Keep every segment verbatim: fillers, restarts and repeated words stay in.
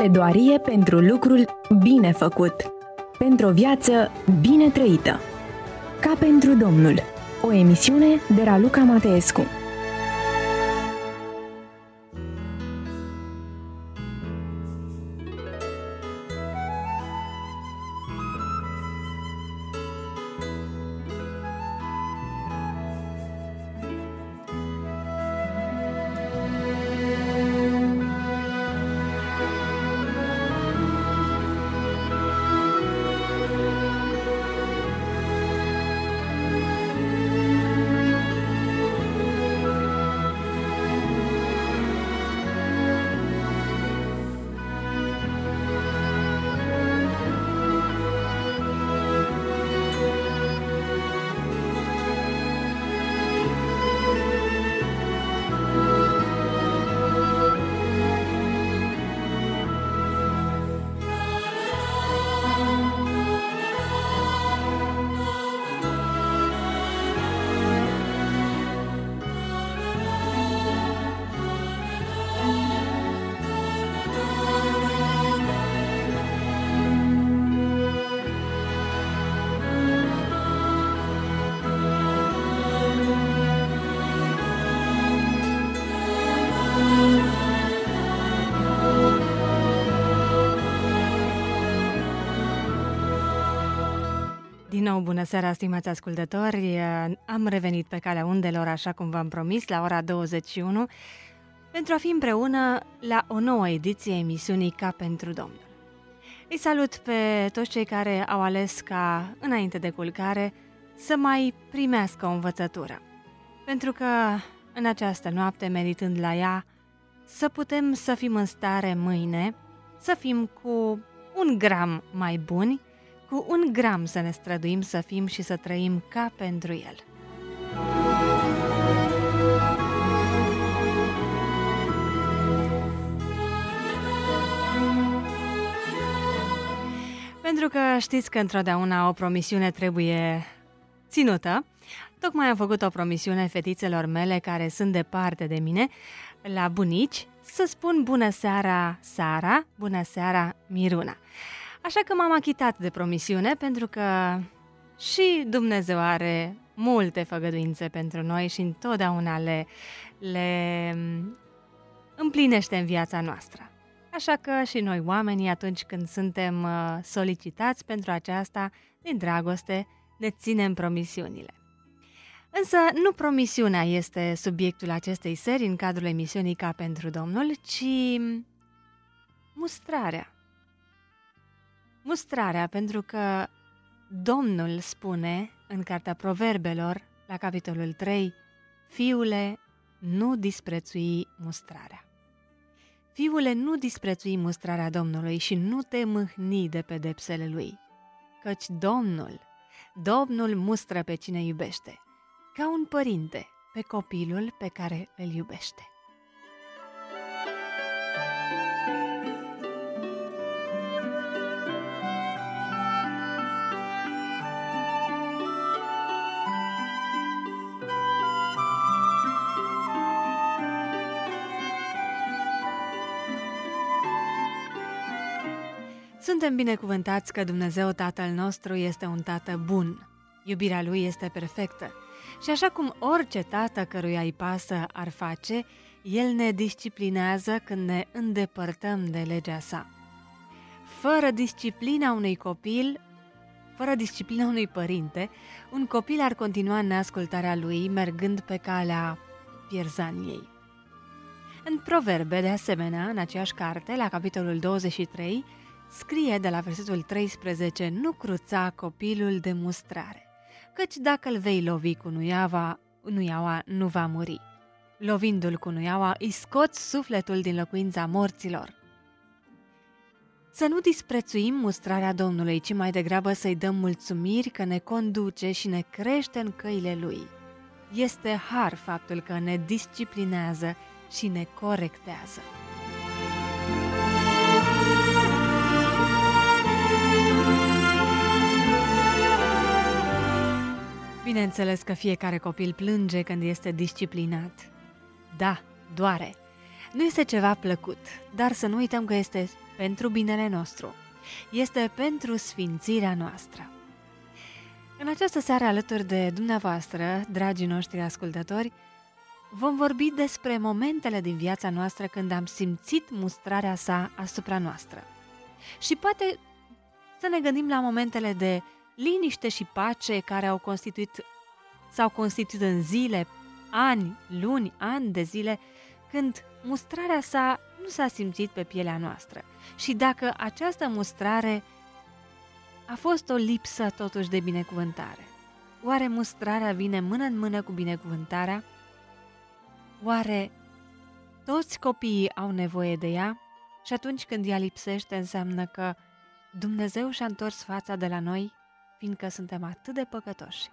Pledoarie pentru lucrul bine făcut, pentru o viață bine trăită. Ca pentru Domnul, o emisiune de Raluca Mateescu. Din nou, bună seara, stimați ascultători! Am revenit pe calea undelor, așa cum v-am promis, la ora douăzeci și unu, pentru a fi împreună la o nouă ediție a emisiunii Ca pentru Domnul. Îi salut pe toți cei care au ales ca, înainte de culcare, să mai primească o învățătură. Pentru că, în această noapte, meditând la ea, să putem să fim în stare mâine, să fim cu un gram mai buni, cu un gram să ne străduim să fim și să trăim ca pentru El. Pentru că știți că întotdeauna o promisiune trebuie ținută, tocmai am făcut o promisiune fetițelor mele care sunt departe de mine, la bunici, să spun bună seara Sara, bună seara Miruna. Așa că m-am achitat de promisiune, pentru că și Dumnezeu are multe făgăduințe pentru noi și întotdeauna le, le împlinește în viața noastră. Așa că și noi oamenii, atunci când suntem solicitați pentru aceasta, din dragoste, ne ținem promisiunile. Însă nu promisiunea este subiectul acestei serii în cadrul emisiunii Ca pentru Domnul, ci mustrarea. Mustrarea, pentru că Domnul spune în Cartea Proverbelor, la capitolul trei, Fiule, nu disprețui mustrarea. Fiule, nu disprețui mustrarea Domnului și nu te mâhni de pedepsele Lui, căci Domnul, Domnul mustră pe cine iubește, ca un părinte pe copilul pe care îl iubește. Suntem binecuvântați că Dumnezeu Tatăl nostru este un Tată bun. Iubirea Lui este perfectă și așa cum orice tată căruia îi pasă ar face, El ne disciplinează când ne îndepărtăm de legea Sa. Fără disciplina unui copil, fără disciplina unui părinte, un copil ar continua în neascultarea lui, mergând pe calea pierzaniei. În Proverbe, de asemenea, în aceeași carte, la capitolul douăzeci și trei, scrie de la versetul treisprezece, nu cruța copilul de mustrare, căci dacă îl vei lovi cu nuiaua, nuiaua nu va muri. Lovindu-l cu nuiaua, îi scoți sufletul din locuința morților. Să nu disprețuim mustrarea Domnului, ci mai degrabă să-i dăm mulțumiri că ne conduce și ne crește în căile Lui. Este har faptul că ne disciplinează și ne corectează. Bineînțeles că fiecare copil plânge când este disciplinat. Da, doare. Nu este ceva plăcut, dar să nu uităm că este pentru binele nostru. Este pentru sfințirea noastră. În această seară, alături de dumneavoastră, dragii noștri ascultători, vom vorbi despre momentele din viața noastră când am simțit mustrarea sa asupra noastră. Și poate să ne gândim la momentele de liniște și pace care au constituit, s-au constituit în zile, ani, luni, ani de zile, când mustrarea sa nu s-a simțit pe pielea noastră. Și dacă această mustrare a fost o lipsă totuși de binecuvântare, oare mustrarea vine mână în mână cu binecuvântarea? Oare toți copiii au nevoie de ea? Și atunci când ea lipsește, înseamnă că Dumnezeu și-a întors fața de la noi, fiindcă suntem atât de păcătoși.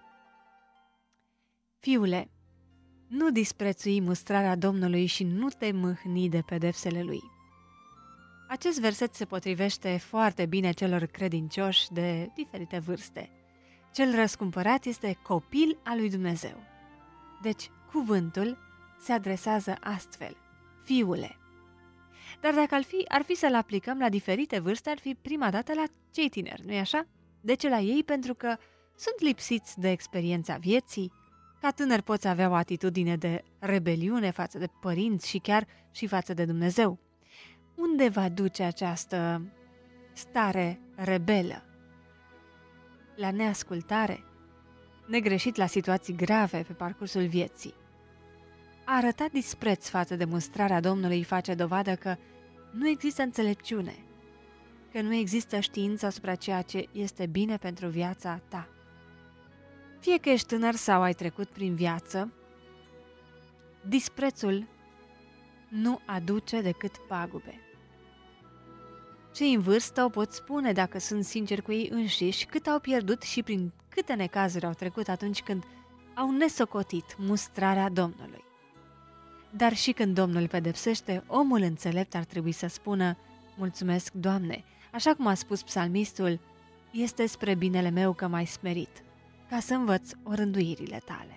Fiule, nu disprețui mustrarea Domnului și nu te mâhni de pedepsele Lui. Acest verset se potrivește foarte bine celor credincioși de diferite vârste. Cel răscumpărat este copil al lui Dumnezeu. Deci, cuvântul se adresează astfel: Fiule. Dar dacă ar fi, ar fi să-l aplicăm la diferite vârste, ar fi prima dată la cei tineri, nu-i așa? De ce la ei? Pentru că sunt lipsiți de experiența vieții. Ca tânăr poți avea o atitudine de rebeliune față de părinți și chiar și față de Dumnezeu. Unde va duce această stare rebelă? La neascultare, negreșit la situații grave pe parcursul vieții. A arăta dispreț față de mustrarea Domnului face dovadă că nu există înțelepciune, că nu există știință asupra ceea ce este bine pentru viața ta. Fie că ești tânăr sau ai trecut prin viață, disprețul nu aduce decât pagube. Cei în vârstă o pot spune, dacă sunt sinceri cu ei înșiși, cât au pierdut și prin câte necazuri au trecut atunci când au nesocotit mustrarea Domnului. Dar și când Domnul pedepsește, omul înțelept ar trebui să spună: mulțumesc, Doamne, așa cum a spus psalmistul, este spre binele meu că m-ai smerit, ca să învăț orânduirile tale.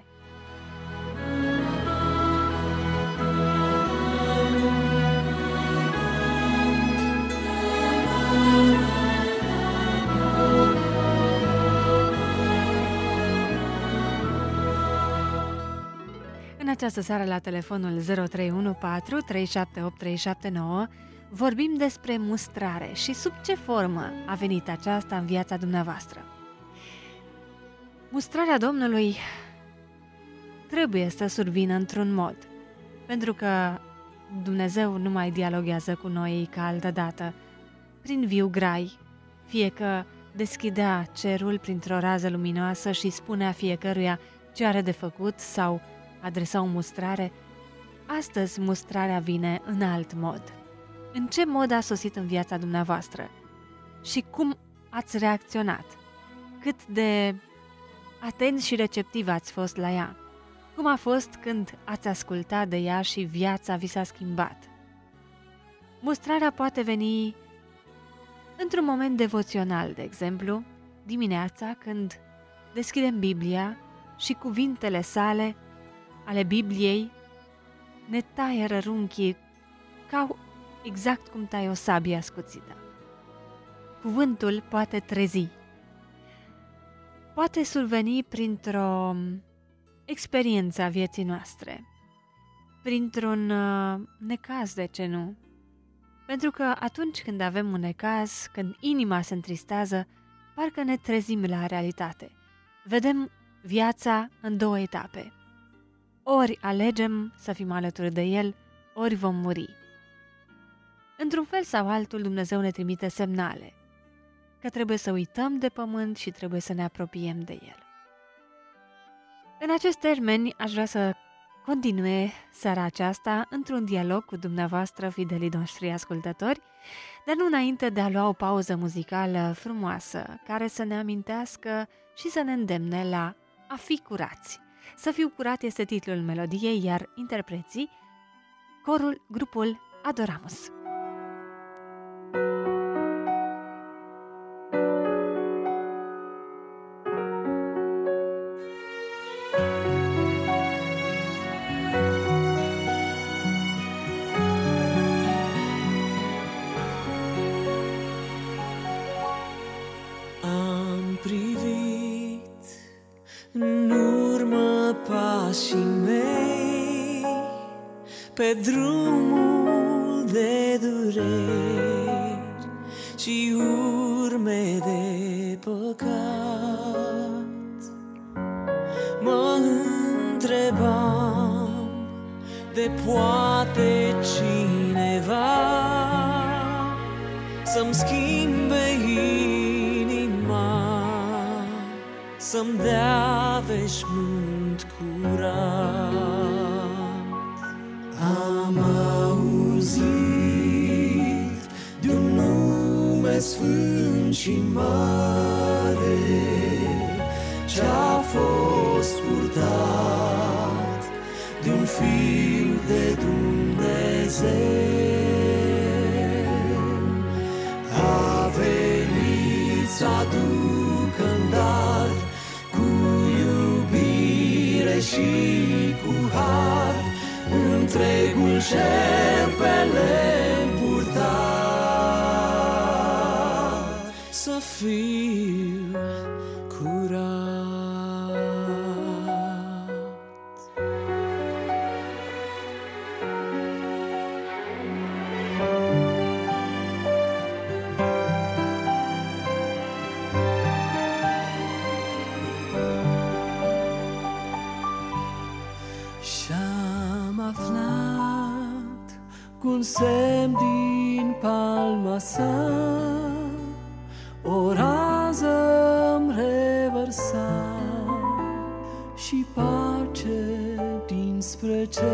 În această seară, la telefonul zero trei unu patru trei șapte opt trei șapte nouă, vorbim despre mustrare și sub ce formă a venit aceasta în viața dumneavoastră. Mustrarea Domnului trebuie să survină într-un mod, pentru că Dumnezeu nu mai dialoghează cu noi ca altădată, prin viu grai, fie că deschidea cerul printr-o rază luminoasă și spunea fiecăruia ce are de făcut sau adresa o mustrare. Astăzi mustrarea vine în alt mod. În ce mod a sosit în viața dumneavoastră? Și cum ați reacționat? Cât de atenți și receptivi ați fost la ea? Cum a fost când ați ascultat de ea și viața vi s-a schimbat? Mustrarea poate veni într-un moment devoțional, de exemplu, dimineața, când deschidem Biblia și cuvintele sale, ale Bibliei, ne taie rărunchii ca exact cum tai o sabie ascuțită. Cuvântul poate trezi. Poate surveni printr-o experiență a vieții noastre, printr-un uh, necaz, de ce nu? Pentru că atunci când avem un necaz, când inima se întristează, parcă ne trezim la realitate. Vedem viața în două etape. Ori alegem să fim alături de El, ori vom muri. Într-un fel sau altul, Dumnezeu ne trimite semnale că trebuie să uităm de pământ și trebuie să ne apropiem de El. În acest termeni, aș vrea să continue seara aceasta într-un dialog cu dumneavoastră, fidelii noștri ascultători, dar nu înainte de a lua o pauză muzicală frumoasă, care să ne amintească și să ne îndemne la a fi curați. Să fiu curat este titlul melodiei, iar interpreții, corul, grupul Adoramus. pe drumul de dureri și urme de păcat. Mă întrebam de poate cineva să-mi schimbe inima, să-mi dea veșmânt curat. Am auzit de-un nume sfânt și mare ce-a fost purtat de-un Fiu de Dumnezeu. A venit să aducă în dar cu iubire și cu har întregul cer pe lemn purtat, să fiu curat. Și-am aflat cu un semn din palma sa, o rază-mi revărsa și pace dinspre cer.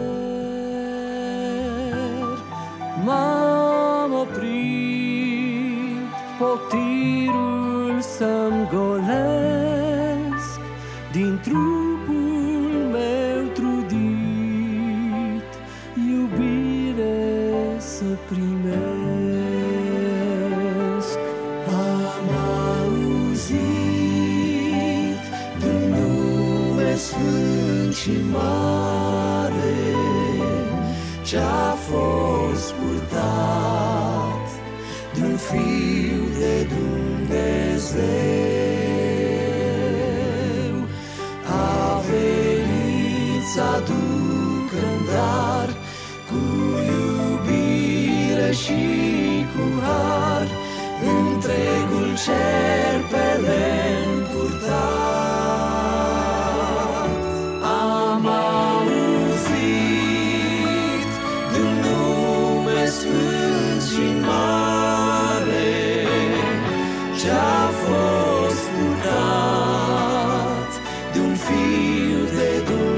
M-am oprit potirul să-mi golesc din trupul meu trudit, iubire să primesc. Am auzit de-un nume sfânt și mare ce-a fost purtat de-un Fiu de Dumnezeu. A venit să aducă în dar cu iubire și cu har întregul cer pe lemn purtat. Am auzit de-un nume sfânt și mare ce-a fost purtat de-un Fiu de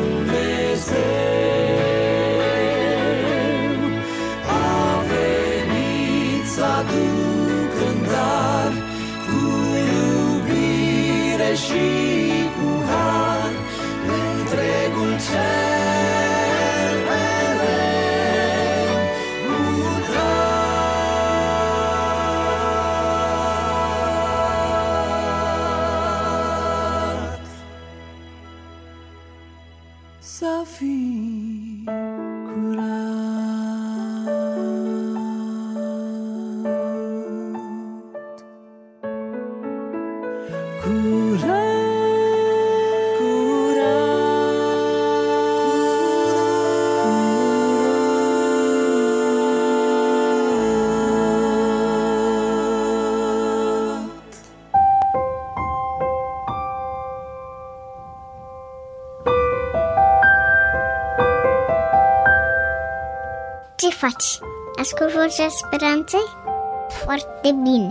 Dumnezeu. A venit să aducă în dar cu iubire și cu har întregul cer pe lemn purtat, să fii curat. Curat. Ce faci? Ascult Vocea Speranței? Foarte bine!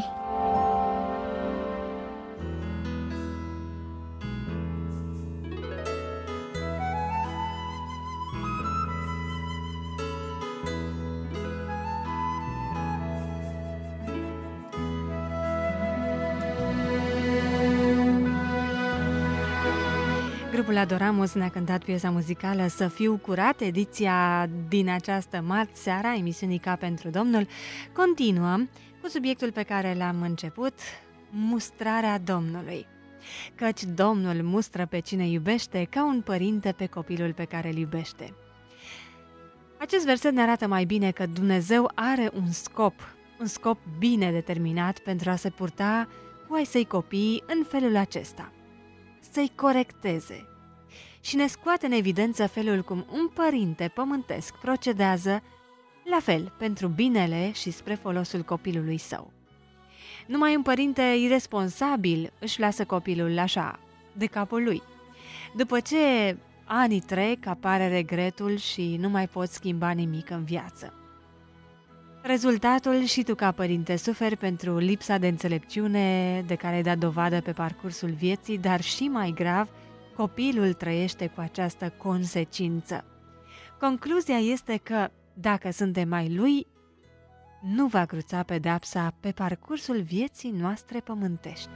Grupul Adoramos ne-a cântat piesa muzicală Să fiu curat. Ediția din această marți seara, emisiunii Ca pentru Domnul, continuă cu subiectul pe care l-am început, mustrarea Domnului. Căci Domnul mustră pe cine iubește ca un părinte pe copilul pe care îl iubește. Acest verset ne arată mai bine că Dumnezeu are un scop, un scop bine determinat pentru a se purta cu ai săi copii în felul acesta: să-i corecteze. și ne scoate în evidență felul cum un părinte pământesc procedează la fel pentru binele și spre folosul copilului său. Numai un părinte iresponsabil își lasă copilul așa, de capul lui. După ce anii trec, apare regretul și nu mai poți schimba nimic în viață. Rezultatul, și tu ca părinte suferi pentru lipsa de înțelepciune de care ai dat dovadă pe parcursul vieții, dar și mai grav, copilul trăiește cu această consecință. Concluzia este că, dacă suntem ai lui, nu va cruța pedepsa pe parcursul vieții noastre pământești.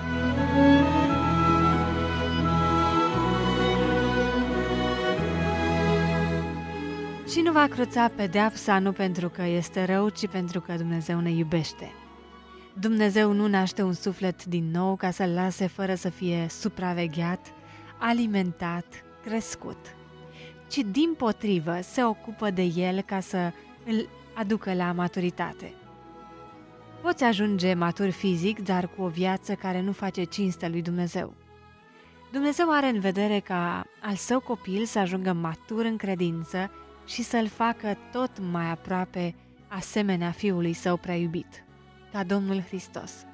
Și nu va cruța pedeapsa nu pentru că este rău, ci pentru că Dumnezeu ne iubește. Dumnezeu nu naște un suflet din nou ca să-l lase fără să fie supravegheat, alimentat, crescut, ci dimpotrivă se ocupă de el ca să îl aducă la maturitate. Poți ajunge matur fizic, dar cu o viață care nu face cinste lui Dumnezeu. Dumnezeu are în vedere ca al său copil să ajungă matur în credință și să-l facă tot mai aproape asemenea Fiului Său prea iubit, ca Domnul Hristos.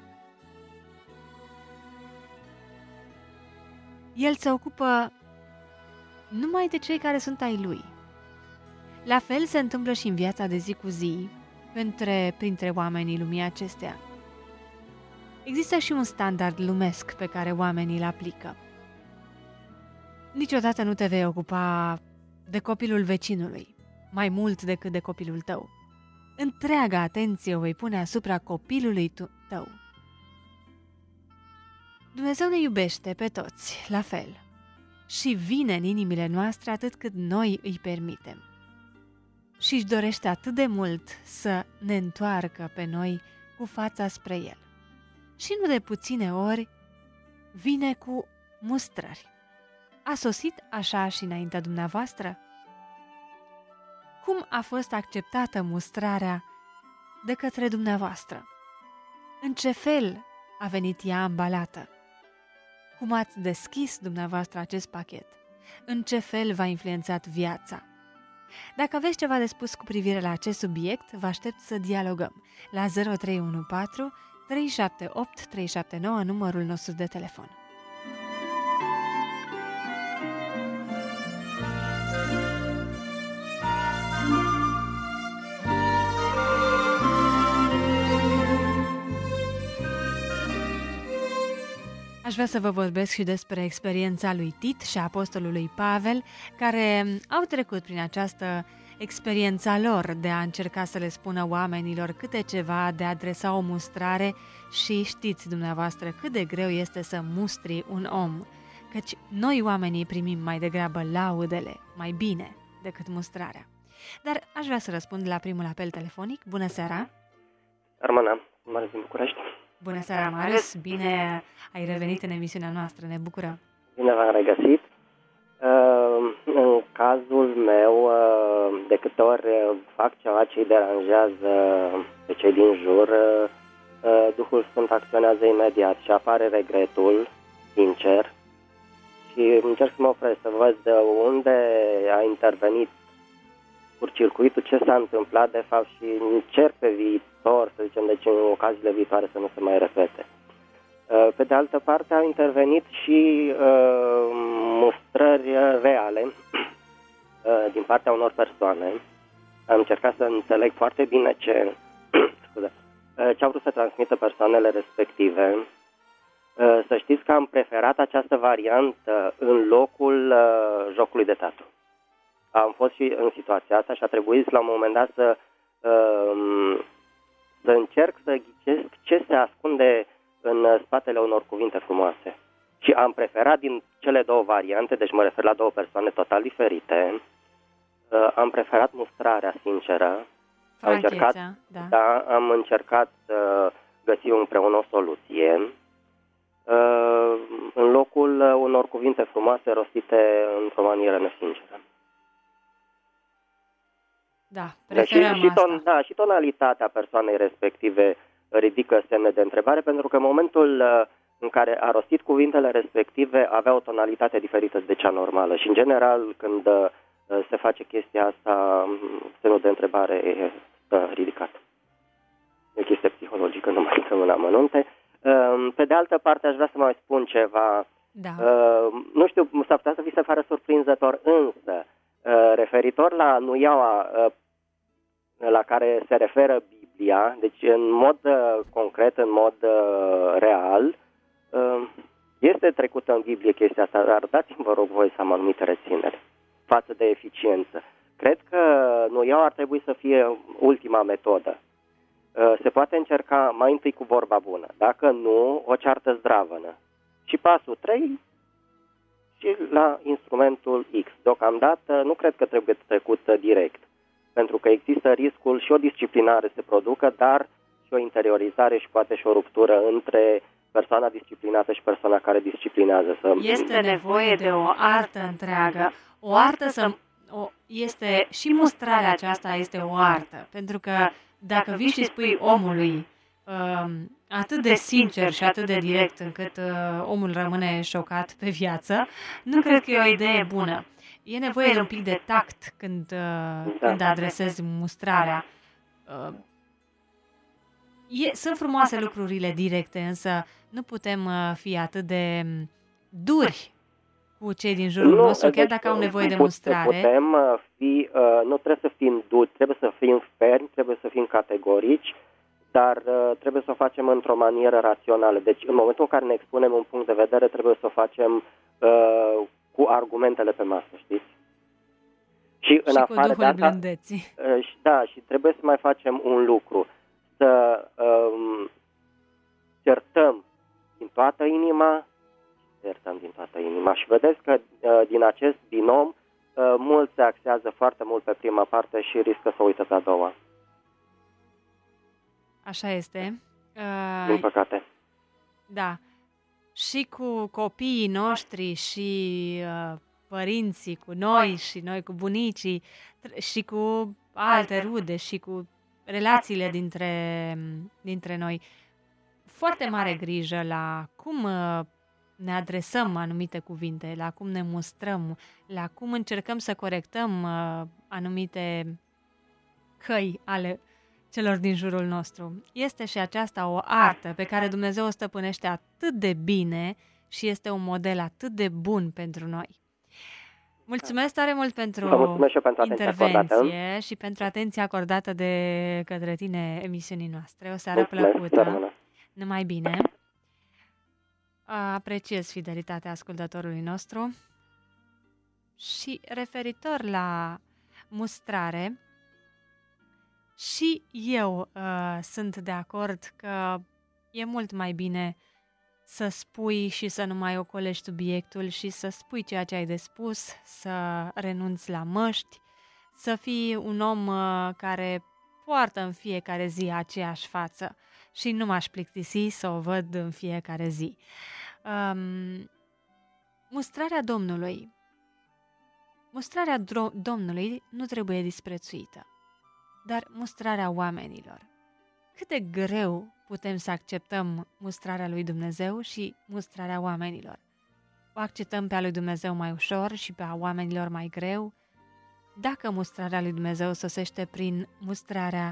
El se ocupă numai de cei care sunt ai Lui. La fel se întâmplă și în viața de zi cu zi, printre, printre oamenii lumii acestea. Există și un standard lumesc pe care oamenii îl aplică. Niciodată nu te vei ocupa de copilul vecinului, mai mult decât de copilul tău. Întreaga atenție o vei pune asupra copilului tău. Dumnezeu ne iubește pe toți, la fel, și vine în inimile noastre atât cât noi îi permitem. Și își dorește atât de mult să ne întoarcă pe noi cu fața spre El. Și nu de puține ori vine cu mustrări. A sosit așa și înaintea dumneavoastră? Cum a fost acceptată mustrarea de către dumneavoastră? În ce fel a venit ea ambalată? Cum ați deschis dumneavoastră acest pachet? În ce fel v-a influențat viața? Dacă aveți ceva de spus cu privire la acest subiect, vă aștept să dialogăm la zero trei unu patru trei șapte opt trei șapte nouă, numărul nostru de telefon. Aș vrea să vă vorbesc și despre experiența lui Tit și a apostolului Pavel, care au trecut prin această experiența lor de a încerca să le spună oamenilor câte ceva, de a adresa o mustrare și știți dumneavoastră cât de greu este să mustri un om, căci noi oamenii primim mai degrabă laudele, mai bine decât mustrarea. Dar aș vrea să răspund la primul apel telefonic. Bună seara! Armana, Marius din București. Bună seara, Marius! Bine ai revenit în emisiunea noastră, ne bucură! Bine v-am regăsit! În cazul meu, de câte ori fac ceva ce îi deranjează pe cei din jur, Duhul Sfânt acționează imediat și apare regretul, sincer, și încerc să mă opresc, să văd de unde a intervenit curcircuitul, ce s-a întâmplat de fapt și încerc pe viitor, să zicem, deci în ocaziile viitoare să nu se mai repete. Pe de altă parte au intervenit și uh, mustrări reale uh, din partea unor persoane. Am încercat să înțeleg foarte bine ce, scuze, uh, ce au vrut să transmită persoanele respective. Uh, să știți că am preferat această variantă în locul uh, jocului de tatu. Am fost și în situația asta și a trebuit la un moment dat să, uh, să încerc să ghicesc ce se ascunde în spatele unor cuvinte frumoase. Și am preferat din cele două variante, deci mă refer la două persoane total diferite, uh, am preferat mustrarea sinceră. Am încercat, da. Da, am încercat să găsim împreună o soluție uh, în locul unor cuvinte frumoase rostite într-o manieră nesinceră. Da, preferăm deci, și, asta. ton, da, și tonalitatea persoanei respective ridică semne de întrebare, pentru că în momentul în care a rostit cuvintele respective avea o tonalitate diferită de cea normală. Și, în general, când uh, se face chestia asta, semnul de întrebare e uh, ridicat. E o chestie psihologică, nu mai intrăm în amănunte. Uh, pe de altă parte, aș vrea să mai spun ceva. Da. Uh, nu știu, s-ar putea să vi se pară surprinzător, însă, uh, referitor la nuiaua uh, la care se referă Biblia, deci în mod uh, concret, în mod uh, real, uh, este trecută în Biblie chestia asta, dar dați-mi, vă rog, voi să am anumite rețineri față de eficiență. Cred că nuiaua ar trebui să fie ultima metodă. Uh, se poate încerca mai întâi cu vorba bună, dacă nu, o ceartă zdravănă. Și pasul trei, și la instrumentul X. Deocamdată nu cred că trebuie trecut direct, pentru că există riscul și o disciplinare se producă, dar și o interiorizare și poate și o ruptură între persoana disciplinată și persoana care disciplinează. Să... Este nevoie de o artă întreagă. O artă să... O, este și mustrarea aceasta este o artă, pentru că dacă vii și spui omului uh, atât de sincer și atât de direct încât uh, omul rămâne șocat pe viață, nu cred că e o idee bună. E nevoie de un pic de tact când, uh, Da. când adresezi mustrarea. Uh, e, sunt frumoase lucrurile directe, însă nu putem uh, fi atât de um, duri cu cei din jurul Nu, nostru, chiar deci, dacă au nevoie de put- mustrare. Putem uh, fi, uh, nu trebuie să fim duri, trebuie să fim fermi, trebuie să fim categorici, dar uh, trebuie să o facem într-o manieră rațională. Deci în momentul în care ne expunem un punct de vedere, trebuie să o facem uh, cu argumentele pe masă, știți? Și, în Și cu afară de duhul asta, blândeții. uh, și, da, și trebuie să mai facem un lucru, să um, certăm din toată inima, iertăm din toată inima. Și vedeți că uh, din acest binom uh, mulți se axează foarte mult pe prima parte și riscă să uită pe a doua, Așa este. Uh, din păcate. Da. Și cu copiii noștri și uh, părinții, cu noi și noi cu bunicii tr- și cu alte rude și cu relațiile dintre, dintre noi. Foarte mare grijă la cum uh, ne adresăm anumite cuvinte, la cum ne mustrăm, la cum încercăm să corectăm uh, anumite căi ale celor din jurul nostru. Este și aceasta o artă pe care Dumnezeu o stăpânește atât de bine și este un model atât de bun pentru noi. Mulțumesc tare mult pentru, Vă mulțumesc și eu pentru atenția intervenție acordată. și pentru atenția acordată de către tine emisiunii noastre. O seară Mulțumesc, plăcută. la rămână. Numai bine. Apreciez fidelitatea ascultătorului nostru și referitor la mustrare, și eu uh, sunt de acord că e mult mai bine să spui și să nu mai ocolești subiectul și să spui ceea ce ai de spus, să renunți la măști, să fii un om uh, care poartă în fiecare zi aceeași față și nu m-aș plictisi să o văd în fiecare zi. Um, mustrarea Domnului. Mustrarea dro- Domnului nu trebuie disprețuită, dar mustrarea oamenilor. Cât de greu putem să acceptăm mustrarea lui Dumnezeu și mustrarea oamenilor? O acceptăm pe a lui Dumnezeu mai ușor și pe a oamenilor mai greu? Dacă mustrarea lui Dumnezeu sosește prin mustrarea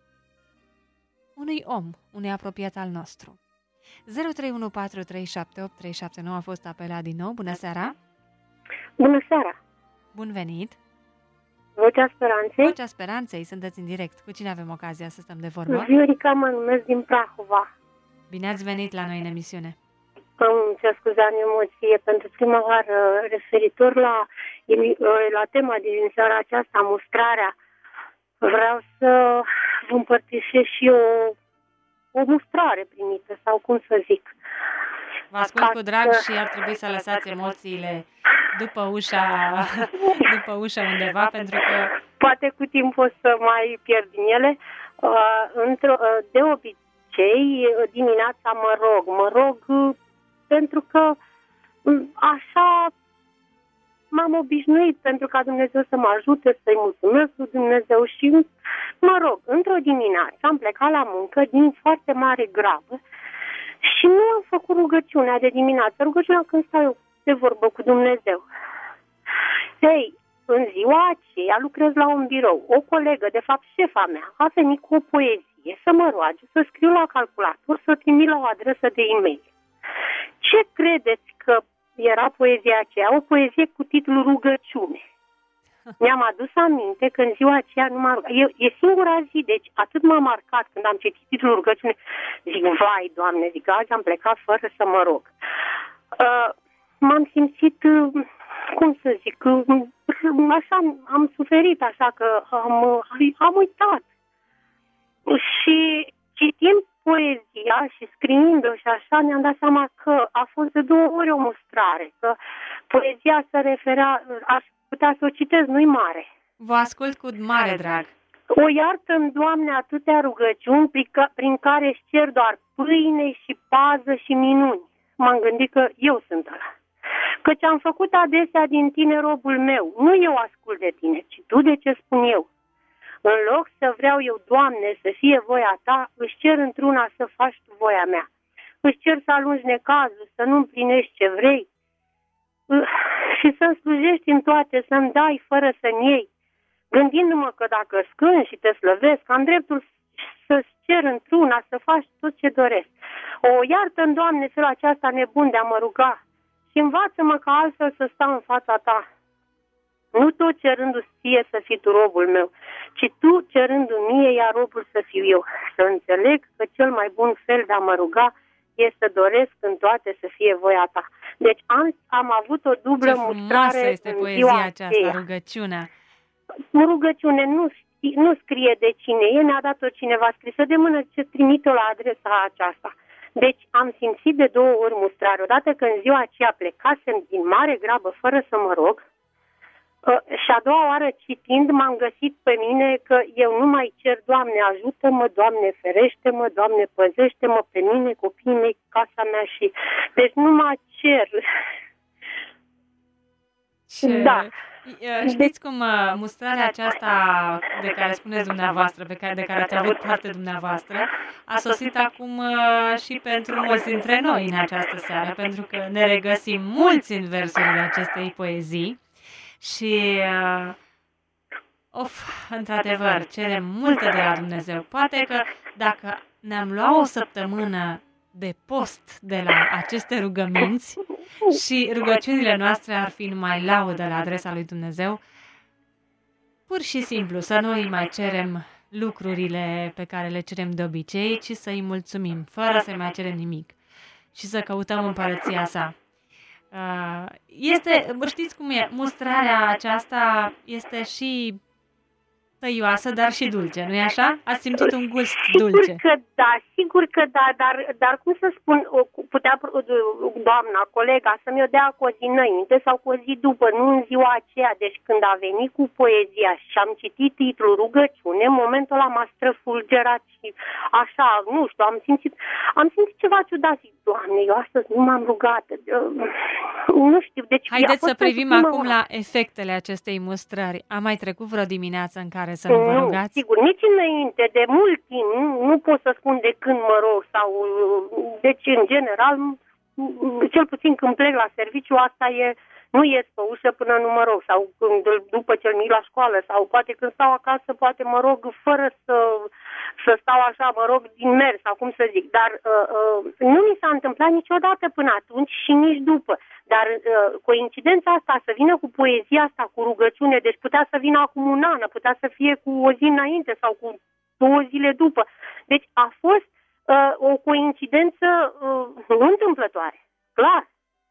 unui om, unui apropiat al nostru. zero trei unu patru trei șapte opt trei șapte nouă a fost apelat din nou. Bună seara! Bună seara! Bun venit! Vocea Speranței? Vocea Speranței, sunteți în direct. Cu cine avem ocazia să stăm de vorbă? Viorica mă numesc din Prahova. Bine ați venit la noi în emisiune. Îmi cer scuze în emoție pentru prima oară referitor la, la tema din seara aceasta, mustrarea. Vreau să vă împărtășesc și o, o mustrare primită, sau cum să zic. Vă ascult cu drag și ar trebui să lăsați emoțiile după ușa, după ușa undeva, pentru că... Poate cu timp o să mai pierd din ele. De obicei, dimineața mă rog. Mă rog pentru că așa m-am obișnuit, pentru ca Dumnezeu să mă ajute, să-i mulțumesc lui Dumnezeu și mă rog. Într-o dimineață am plecat la muncă din foarte mare grabă Și nu am făcut rugăciunea de dimineață, rugăciunea când stau eu de vorbă cu Dumnezeu. Ei, în ziua aceea lucrez la un birou. O colegă, de fapt șefa mea, a venit cu o poezie să mă roage, să scriu la calculator, să o trimit la o adresă de e-mail. Ce credeți că era poezia aceea? O poezie cu titlul Rugăciune. Mi-am adus aminte că în ziua aceea nu m-a rugat. E, e singura zi, deci atât m-a marcat când am citit titlul Rugăciune. Zic, vai, Doamne, zic, azi am plecat fără să mă rog. Uh, m-am simțit, uh, cum să zic, uh, așa, am suferit, așa că am, uh, am uitat. Și citind poezia și scriind-o și așa, mi-am dat seama că a fost de două ori o mustrare, că poezia se referea, aș putea să o citesc, nu-i mare. Vă ascult cu mare drag. O iartă-mi, Doamne, atâtea rugăciuni prin care își cer doar pâine și pază și minuni. M-am gândit că eu sunt ăla. Căci am făcut adesea din tine robul meu. Nu eu ascult de tine, ci tu de ce spun eu. În loc să vreau eu, Doamne, să fie voia ta, își cer într-una să faci tu voia mea. Își cer să alungi necazul, să nu împlinești ce vrei și să-mi slujești în toate, să-mi dai fără să-mi iei. Gândindu-mă că dacă scând și te slăvesc, am dreptul să-ți cer într-una, să faci tot ce doresc. O iartă-mi, Doamne, felul aceasta nebun de a mă ruga și învață-mă ca altfel să stau în fața ta. Nu tot cerându-ți ție să fii tu robul meu, ci tu cerându-mi mie, iar robul să fiu eu. Să înțeleg că cel mai bun fel de a mă ruga este să doresc în toate să fie voia ta. Deci am, am avut o dublă Ce mustrare este în poezia ziua aceasta, aceea. Rugăciunea. Rugăciune nu, nu scrie de cine e, mi-a dat-o cineva scrisă de mână ce trimite-o la adresa aceasta. Deci am simțit de două ori mustrare. Odată că în ziua aceea plecasem din mare grabă fără să mă rog, și a doua oară citind m-am găsit pe mine că eu nu mai cer, Doamne ajută-mă, Doamne ferește-mă, Doamne păzește-mă pe mine, copiii mei, casa mea și... Deci nu mă cer. Ce... Da. Știți cum mustrarea aceasta de care spuneți dumneavoastră, pe care, de care ați avut parte dumneavoastră, a sosit acum și pentru mulți dintre noi în această seară, pentru că ne regăsim mulți în versurile acestei poezii. Și, uh, of, într-adevăr, cerem multe de la Dumnezeu. Poate că dacă ne-am luat o săptămână de post de la aceste rugăminți și rugăciunile noastre ar fi numai laudă la adresa lui Dumnezeu, pur și simplu să nu îi mai cerem lucrurile pe care le cerem de obicei, ci să îi mulțumim, fără să-i mai cerem nimic și să căutăm împărăția sa. Este, știți cum e, mustrarea aceasta este și tăioasă, dar și dulce, nu-i așa? Ați simțit un gust dulce. Sigur că da, sigur că da, dar, dar cum să spun, putea doamna, colega, să mi-o dea cu o zi înainte sau cu o zi după, nu în ziua aceea. Deci când a venit cu poezia și am citit titlul Rugăciune, în momentul ăla m-a străfulgerat și așa, nu știu, am simțit, am simțit ceva ciudat. Zic, Doamne, eu astăzi nu m-am rugat. Nu știu, deci... Haideți să privim acum la efectele acestei mustrări. A mai trecut vreo dimineață în care să nu vă rugați? Sigur, nici înainte, de mult timp, nu, nu pot să spun de când mă rog sau... Deci, în general, cel puțin când plec la serviciu, asta e... Nu ies pe ușă până nu mă rog, sau când, după ce îl la școală, sau poate când stau acasă, poate mă rog fără să, să stau așa, mă rog din mers, sau cum să zic. Dar uh, uh, nu mi s-a întâmplat niciodată până atunci și nici după. Dar uh, coincidența asta, să vină cu poezia asta, cu rugăciune, deci putea să vină acum un an, putea să fie cu o zi înainte sau cu două zile după. Deci a fost uh, o coincidență uh, nu întâmplătoare, clar.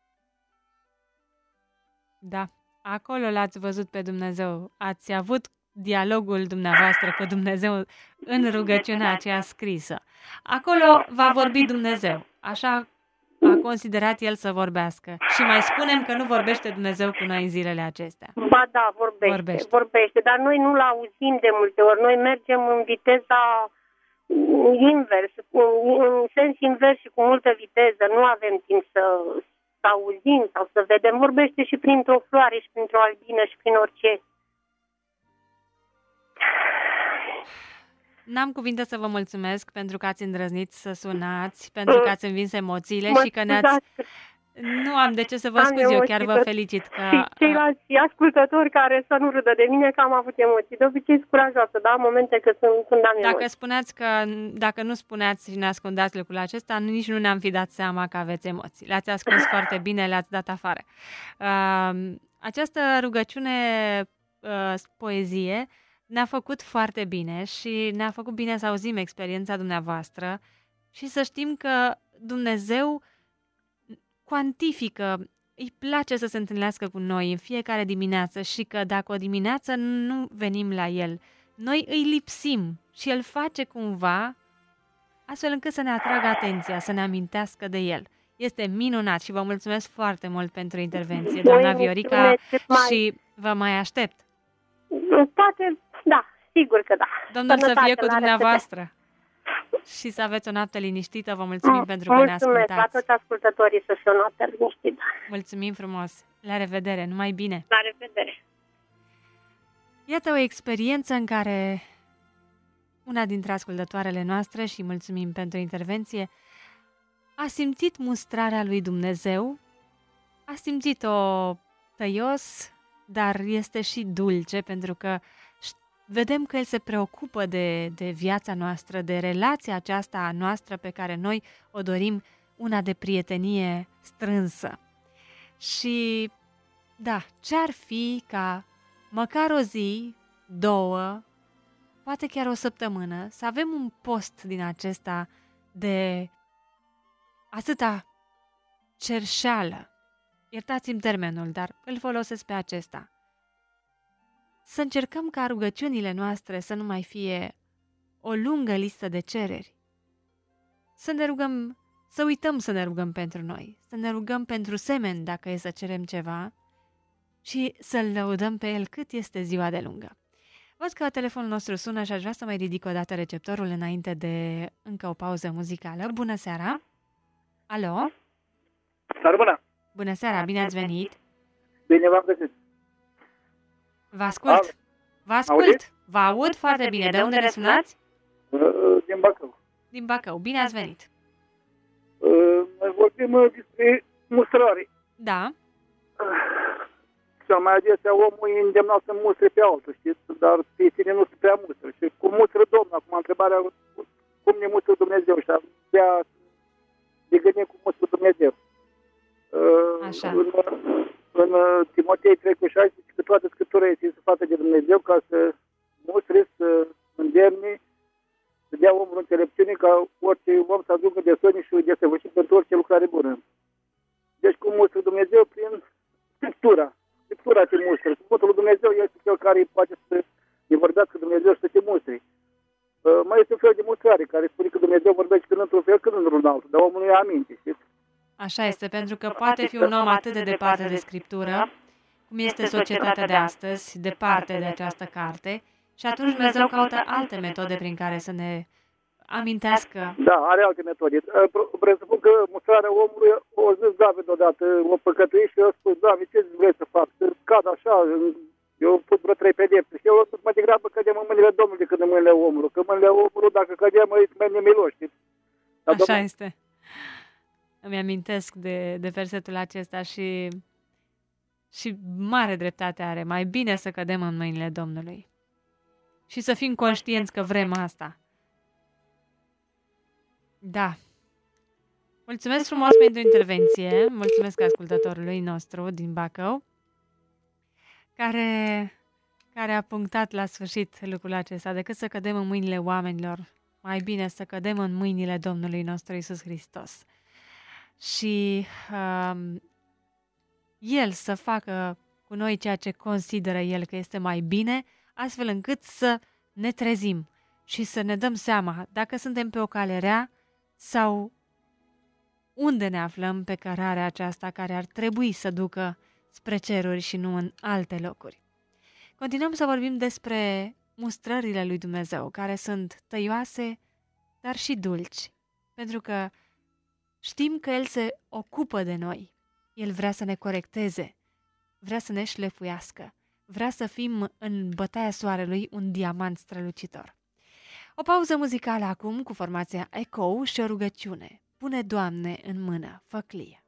Da, acolo l-ați văzut pe Dumnezeu. Ați avut dialogul dumneavoastră cu Dumnezeu în rugăciunea aceea scrisă. Acolo va vorbi Dumnezeu. Așa a considerat El să vorbească. Și mai spunem că nu vorbește Dumnezeu cu noi în zilele acestea. Ba da, vorbește, vorbește, vorbește, dar noi nu-L auzim de multe ori. Noi mergem în viteza invers, în sens invers și cu multă viteză. Nu avem timp să... să auzim sau să vedem, vorbește și printr-o floare și printr-o albină și prin orice. N-am cuvinte să vă mulțumesc pentru că ați îndrăznit să sunați, pentru că ați învins emoțiile Mă și că ne-ați... scuzați. Nu am de ce să vă Am scuz, eu chiar emoții vă că- felicit că... Și ceilalți ascultători care să nu râdă de mine că am avut emoții. De obicei sunt curajoasă, dar în momente că sunt, când am Dacă emoții. spuneați că, dacă nu spuneați și ne ascundați lucrul acesta, nici nu ne-am fi dat seama că aveți emoții. Le-ați ascuns foarte bine, le-ați dat afară. Uh, această rugăciune, uh, poezie, ne-a făcut foarte bine și ne-a făcut bine să auzim experiența dumneavoastră și să știm că Dumnezeu cuantifică, îi place să se întâlnească cu noi în fiecare dimineață și că dacă o dimineață nu venim la El, noi îi lipsim și El face cumva astfel încât să ne atragă atenția, să ne amintească de El. Este minunat și vă mulțumesc foarte mult pentru intervenție, doamna Viorica, și vă mai aștept. Poate, da, sigur că da. Domnul să Sănătate, fie cu la dumneavoastră și să aveți o noapte liniștită. Vă mulțumim revedere. pentru că ne Mulțumesc la ascultați. toți ascultătorii să fie o noapte liniștită. Mulțumim frumos. La revedere, numai bine. La revedere. Iată o experiență în care una dintre ascultătoarele noastre, și mulțumim pentru intervenție, a simțit mustrarea lui Dumnezeu, a simțit-o tăios, dar este și dulce, pentru că vedem că El se preocupă de, de viața noastră, de relația aceasta a noastră pe care noi o dorim, una de prietenie strânsă. Și da, ce-ar fi ca măcar o zi, două, poate chiar o săptămână, să avem un post din acesta de atâta cerșeală. Iertați-mi termenul, dar îl folosesc pe acesta. Să încercăm ca rugăciunile noastre să nu mai fie o lungă listă de cereri. Să ne rugăm, să uităm să ne rugăm pentru noi, să ne rugăm pentru semeni dacă e să cerem ceva și să-L lăudăm pe El cât este ziua de lungă. Văd că telefonul nostru sună și aș vrea să mai ridic o dată receptorul înainte de încă o pauză muzicală. Bună seara! Alo? Dar bună! Bună seara, bine ați venit! Bine v-am găsit! Vă ascult! Vă ascult! Auziți? Vă aud foarte bine. De unde ne sunați? Uh, Din Bacău. Din Bacău. Bine ați venit! Uh, Noi vorbim uh, despre mustrare. Da, Cel mai adesea omul e îndemnat să mustre pe altul, știți? Dar pe sine nu se prea mustră. Și cum mustră Domnul? Acum întrebarea, cum ne mustră Dumnezeu? Și abia de gândim cum mustră Dumnezeu. Uh, Așa. În, în Timotei trei cu șase zice că toată Scriptura este sfată de Dumnezeu ca să mustre, să îndemne, să dea omul înțelepciune ca orice om să ajungă de sănii și de săvârșit pentru orice lucrare bună. Deci cum mustră Dumnezeu? Prin Scriptura. Scriptura te mustră. Cuvântul lui Dumnezeu este cel care poate să ne vorbească Dumnezeu și să te mustre. Uh, mai este un fel de mustrare care spune că Dumnezeu vorbește când într-un fel, când într-un altul, dar omul nu ia aminte, știți? așa este, pentru că poate fi un om atât de departe de Scriptură, cum este societatea de astăzi, departe de această carte, și atunci Dumnezeu caută alte metode prin care să ne amintească. Da, are alte metode. Presupun că mustrarea omului o zis David odată, o păcătuit și eu a spus, David, ce vrei să fac? Să cad așa, eu am pus vreo trei pedepse. Și eu a spus, mai degrabă cădem în mâinile Domnului decât în mâinile omului. Că mâinile omului, dacă cădem, îi mai nemiloși, știți? Așa Domnul... este. Îmi amintesc de, de versetul acesta și, și mare dreptate are. Mai bine să cădem în mâinile Domnului. Și să fim conștienți că vrem asta. Da. Mulțumesc frumos pentru intervenție. Mulțumesc ascultătorului nostru din Bacău, care, care a punctat la sfârșit lucrul acesta. Decât să cădem în mâinile oamenilor, mai bine să cădem în mâinile Domnului nostru Iisus Hristos. Și um, El să facă cu noi ceea ce consideră El că este mai bine, astfel încât să ne trezim și să ne dăm seama dacă suntem pe o cale rea sau unde ne aflăm pe cărarea aceasta care ar trebui să ducă spre ceruri și nu în alte locuri. Continuăm să vorbim despre mustrările lui Dumnezeu, care sunt tăioase, dar și dulci, pentru că știm că El se ocupă de noi. El vrea să ne corecteze, vrea să ne șlefuiască, vrea să fim în bătaia soarelui un diamant strălucitor. O pauză muzicală acum cu formația Echo și o rugăciune. Pune, Doamne, în mână făclie.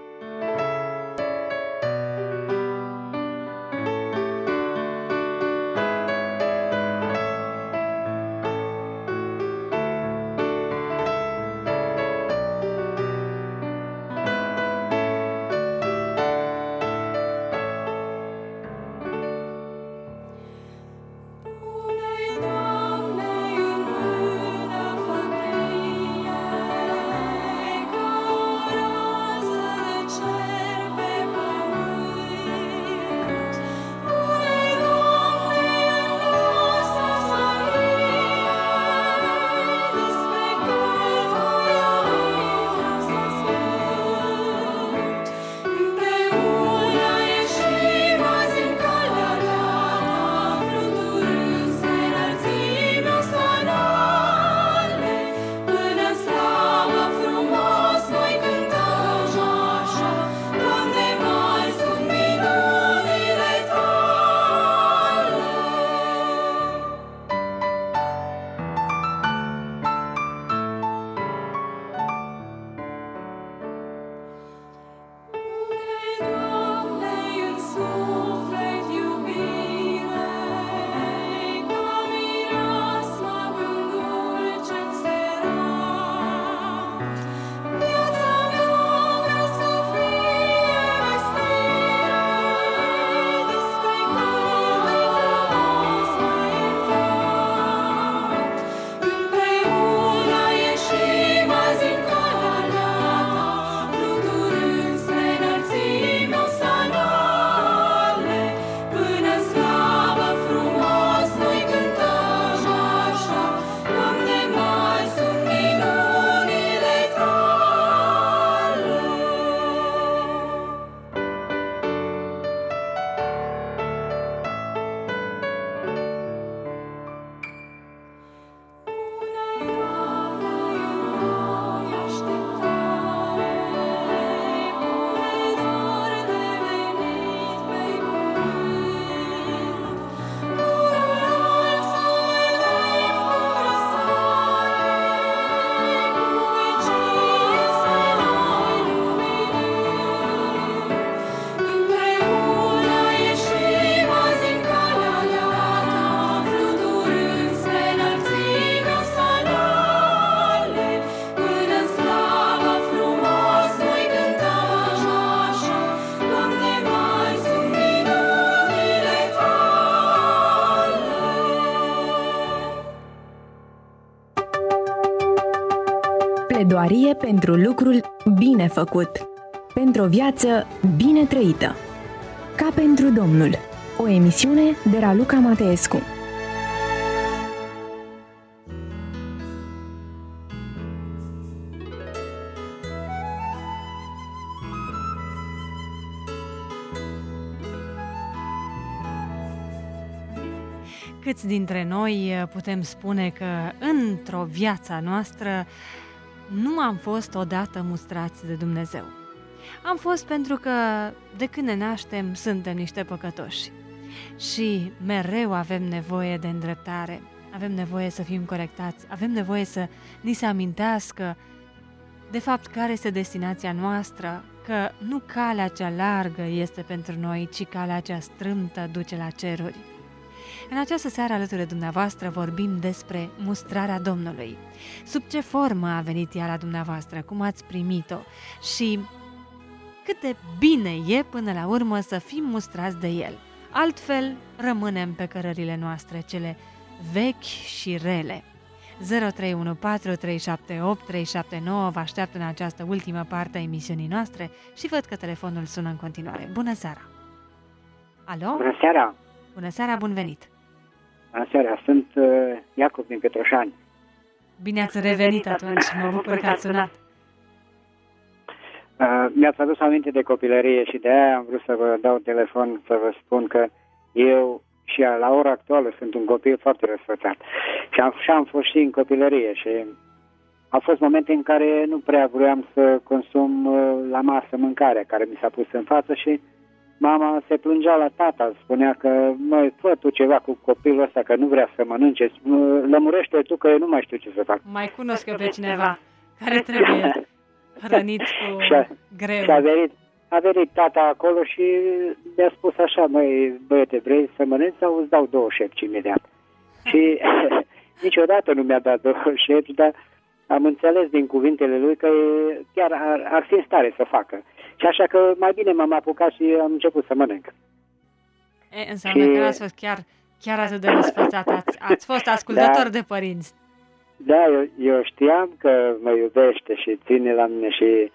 Pledoarie pentru lucrul bine făcut, pentru o viață bine trăită. Ca pentru Domnul, o emisiune de Raluca Mateescu. Câți dintre noi putem spune că într-o viața noastră nu am fost odată mustrați de Dumnezeu? Am fost pentru că de când ne naștem suntem niște păcătoși și mereu avem nevoie de îndreptare, avem nevoie să fim corectați, avem nevoie să ni se amintească de fapt care este destinația noastră, că nu calea cea largă este pentru noi, ci calea cea strâmtă duce la ceruri. În această seară alături de dumneavoastră vorbim despre mustrarea Domnului. Sub ce formă a venit ea la dumneavoastră, cum ați primit-o și cât de bine e până la urmă să fim mustrați de El. Altfel rămânem pe cărările noastre, cele vechi și rele. zero trei unu patru trei șapte opt trei șapte nouă vă așteaptă în această ultimă parte a emisiunii noastre și văd că telefonul sună în continuare. Bună seara! Alo? Bună seara! Bună seara, bun venit! Bună seara, sunt uh, Iacob din Petroșani. Bine ați revenit atunci, mă bucur că ați sunat. Uh, mi-ați adus aminte de copilărie și de aia am vrut să vă dau telefon să vă spun că eu și la ora actuală sunt un copil foarte răsfățat. Și am, și am fost și în copilărie și au fost momente în care nu prea vroiam să consum uh, la masă mâncarea care mi s-a pus în față și mama se plângea la tata, spunea că, măi, fă tu ceva cu copilul ăsta, că nu vrea să mănânce, lămurește tu că eu nu mai știu ce să fac. Mai cunosc eu pe cineva care trebuie hrănit cu și a, greu. Și a venit, a venit tata acolo și mi-a spus așa, măi, băiete, vrei să mănânci sau îți dau două șepci imediat? Și niciodată nu mi-a dat două șepci, dar am înțeles din cuvintele lui că chiar ar, ar fi în stare să facă. Și așa că mai bine m-am apucat și am început să mănânc. E, înseamnă și... că ați fost chiar, chiar atât de răsfățat, ați, ați fost ascultător da, de părinți. Da, eu, eu știam că mă iubește și ține la mine și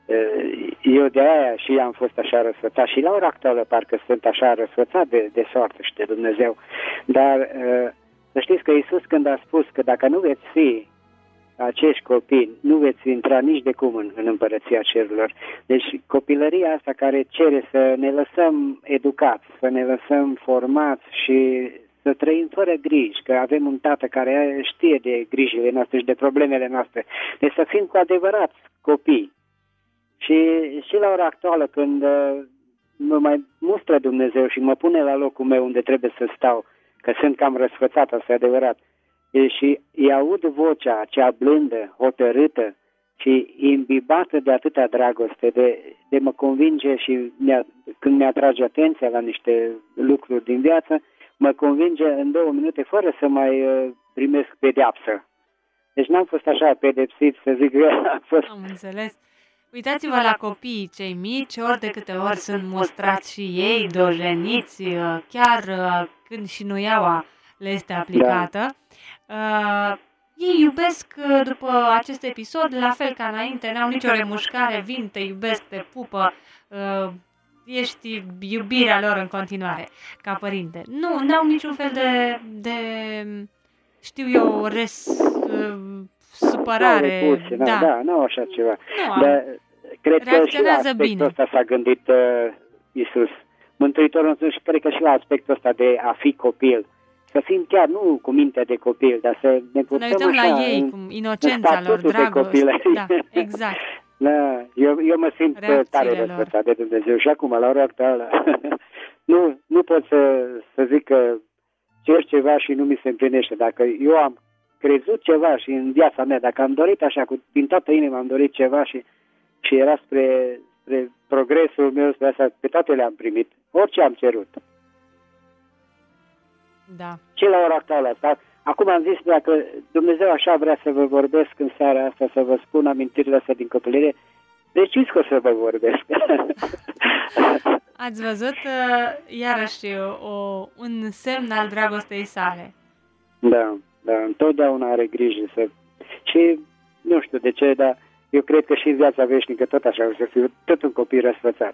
eu de aia și am fost așa răsfățat și la ora actuală parcă sunt așa răsfățat de, de soartă și de Dumnezeu. Dar să știți că Iisus când a spus că dacă nu veți fi acești copii, nu veți intra nici de cum în, în împărăția cerurilor. Deci copilăria asta care cere să ne lăsăm educați, să ne lăsăm formați și să trăim fără griji, că avem un tată care știe de grijile noastre și de problemele noastre. Deci să fim cu adevărat copii. Și, și la ora actuală, când uh, mă mai mustră Dumnezeu și mă pune la locul meu unde trebuie să stau, că sunt cam răsfățat, asta e adevărat, e, și îi aud vocea aceea blândă, hotărâtă și imbibată de atâta dragoste, de, de mă convinge și mi-a, când mi-atrage atenția la niște lucruri din viață, mă convinge în două minute fără să mai uh, primesc pedeapsă. Deci n-am fost așa pedepsit să zic că am fost... Am înțeles. Uitați-vă la copiii cei mici, ori de câte ori sunt mustrați și ei, dojeniți, chiar când și nuiaua le este aplicată. Da. Ei iubesc după acest episod, la fel ca înainte, n-au nicio remușcare, vin, te iubesc, te pupă, ești iubirea lor în continuare, ca părinte. Nu, n-au niciun fel de, de știu eu, res... supărare. Repulsie, da, da, nu așa ceva. Nu, dar cred că și la aspectul bine. ăsta s-a gândit uh, Iisus. Mântuitorul nostru și cred că și la aspectul ăsta de a fi copil. Să fim chiar nu cu mintea de copil, dar să ne putem ne uităm așa, la ei, în, cum inocența lor, dragoste. Da, exact. Da, eu, eu mă simt reacțiile tare răsfățat de Dumnezeu și acum, la ora actuală, nu, nu pot să, să zic că cer ceva și nu mi se împlinește. Dacă eu am crezut ceva și în viața mea, dacă am dorit așa, cu, din toată inima am dorit ceva și, și era spre, spre progresul meu, spre asta, pe toate le-am primit, orice am cerut. Da. Și la ora actuală asta, acum am zis, dacă Dumnezeu așa vrea să vă vorbesc în seara asta, să vă spun amintirile astea din copilărie, deci știți că o să vă vorbesc. Ați văzut, uh, iarăși, o, un semn al dragostei sale. Da. Da, întotdeauna are grijă să... Și nu știu de ce, dar eu cred că și în viața veșnică tot așa o să fiu tot un copil răsfățat.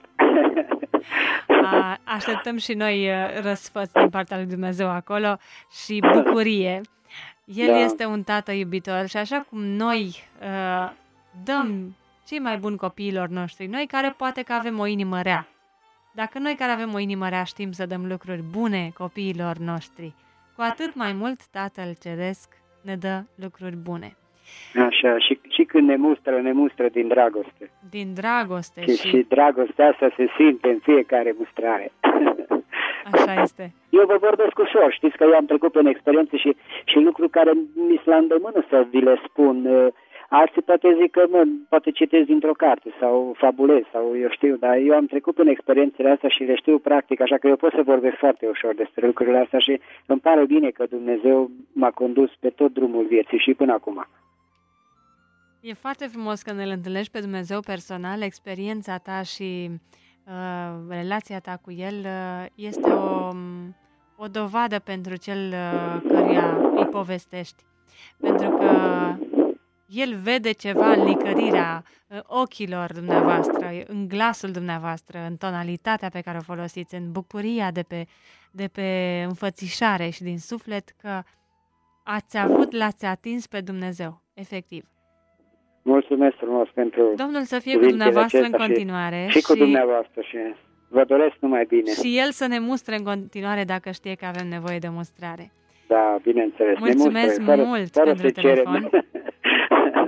A, așteptăm și noi răsfăț din partea lui Dumnezeu acolo și bucurie. El da. Este un tată iubitor și așa cum noi uh, dăm cei mai buni copiilor noștri, noi care poate că avem o inimă rea, dacă noi care avem o inimă rea știm să dăm lucruri bune copiilor noștri, cu atât mai mult Tatăl Ceresc ne dă lucruri bune. Așa, și, și când ne mustră, ne mustră din dragoste. Din dragoste. Și, și... și dragostea asta se simte în fiecare mustrare. Așa este. Eu vă vorbesc ușor, știți că eu am trecut prin experiențe și, și lucruri care mi se la îndemână să vi le spun. Alții poate zic că, mă, poate citesc dintr-o carte sau fabulez sau eu știu, dar eu am trecut prin experiențele astea și le știu practic, așa că eu pot să vorbesc foarte ușor despre lucrurile astea și îmi pare bine că Dumnezeu m-a condus pe tot drumul vieții și până acum. E foarte frumos că ne-l întâlnești pe Dumnezeu personal, experiența ta și uh, relația ta cu El uh, este o, o dovadă pentru cel uh, căruia îi povestești. Pentru că El vede ceva în licărirea ochilor dumneavoastră, în glasul dumneavoastră, în tonalitatea pe care o folosiți, în bucuria de pe, de pe înfățișare și din suflet că ați avut, l-ați atins pe Dumnezeu, efectiv. Mulțumesc frumos pentru Domnul să fie cu dumneavoastră în continuare. Și, și cu dumneavoastră și vă doresc numai bine. Și El să ne mustre în continuare dacă știe că avem nevoie de mustrare. Da, bineînțeles. Mulțumesc ne mustre, mult fără, pentru fără telefon.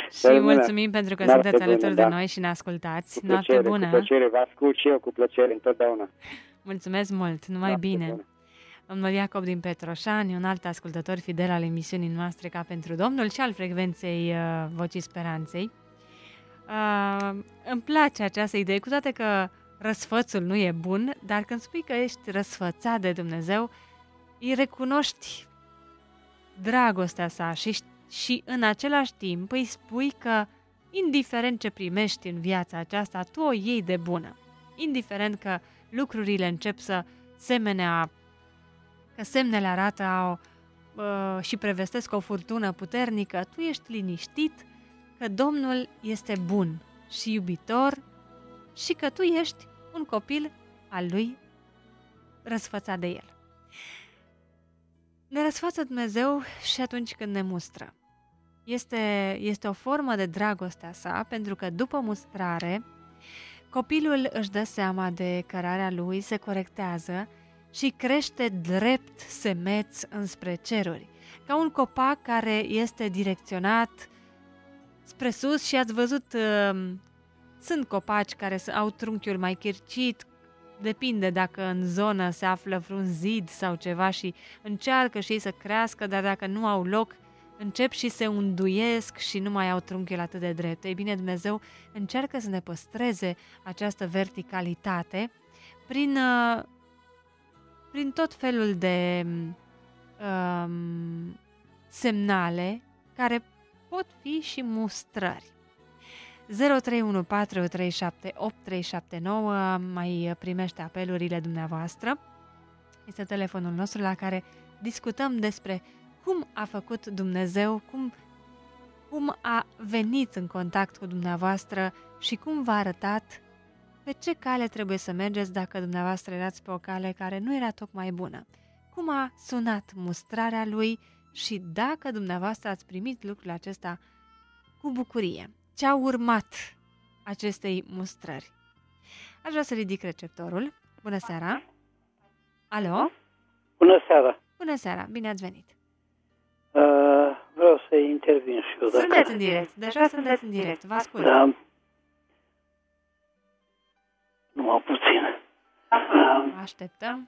Și mulțumim pentru că Noapte sunteți alături bună, de da. noi și ne ascultați. Cu Noapte plăcere, bună! cu plăcere, vă ascult și eu cu plăcere întotdeauna. Mulțumesc mult, numai Noapte bine! bună. Domnul Iacob din Petroșani, un alt ascultător fidel al emisiunii noastre Ca pentru Domnul și al frecvenței uh, Vocii Speranței. Uh, îmi place această idee, cu toate că răsfățul nu e bun, dar când spui că ești răsfățat de Dumnezeu, îi recunoști dragostea sa și, și în același timp îi spui că indiferent ce primești în viața aceasta, tu o iei de bună. Indiferent că lucrurile încep să semenea, că semnele arată o, uh, și prevestesc o furtună puternică, tu ești liniștit că Domnul este bun și iubitor și că tu ești un copil al lui răsfățat de el. Ne răsfață Dumnezeu și atunci când ne mustră. Este, este o formă de dragoste a sa, pentru că după mustrare, copilul își dă seama de cărarea lui, se corectează și crește drept semeț înspre ceruri. Ca un copac care este direcționat spre sus și ați văzut, sunt copaci care au trunchiul mai chircit, depinde dacă în zonă se află vreun zid sau ceva și încearcă și ei să crească, dar dacă nu au loc, încep și se unduiesc și nu mai au trunchiul atât de drept. Ei bine, Dumnezeu încearcă să ne păstreze această verticalitate prin, prin tot felul de um, semnale care pot fi și mustrări. zero trei unu patru trei șapte opt trei șapte nouă mai primește apelurile dumneavoastră. Este telefonul nostru la care discutăm despre cum a făcut Dumnezeu, cum, cum a venit în contact cu dumneavoastră și cum v-a arătat pe ce cale trebuie să mergeți dacă dumneavoastră erați pe o cale care nu era tocmai bună. Cum a sunat mustrarea lui și dacă dumneavoastră ați primit lucrul acesta cu bucurie. Ce a urmat acestei mustrări? Aș vrea să ridic receptorul. Bună seara! Alo? Bună seara! Bună seara! Bine ați venit! Uh, vreau să intervin și eu. Dacă... Sunteți în direct. Deja sunteți în direct. Vă ascult. Da. Numai puțin. Vă așteptăm.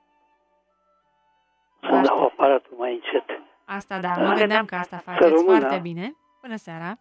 Să dau aparatul mai încet. Asta da, mă gândeam că asta faceți foarte bine. Bună seara!